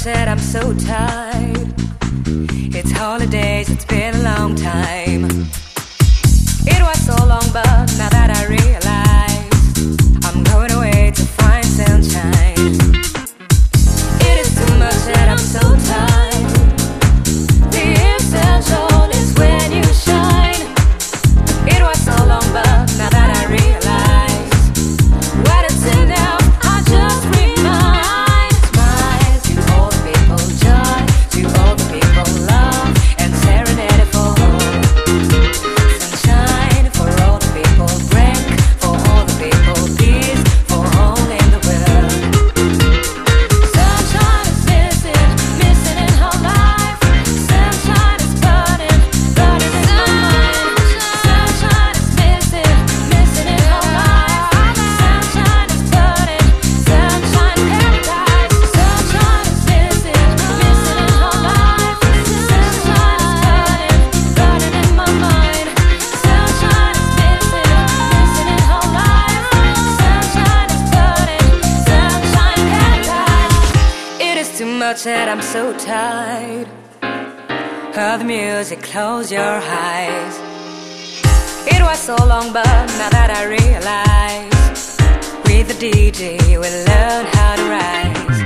much that I'm so tired. It's holidays, it's been a long time. It was so long, but now that I realize I'm going away to find sunshine. It is too much that I'm so tired. The essential is when you shine. It was so long, but now that I realize when it's enough, I just remind. Smile to all the people, joy to all the people, love and serenade for all. Sunshine for all the people, break for all the people, peace for all in the world. Sunshine is missing, missing in her life. Sunshine is burning, burning in my mind. Sunshine is missing, missing in her life. Sunshine is burning, sunshine paradise. Sunshine is missing, missing in her life. Sunshine is burning, burning in my mind. Sunshine is missing, missing in her life. Sunshine is burning, sunshine paradise. It is too much that I'm so tired of the music, close your eyes. It was so long, but now that I realize with the DJ we'll learn how to rise.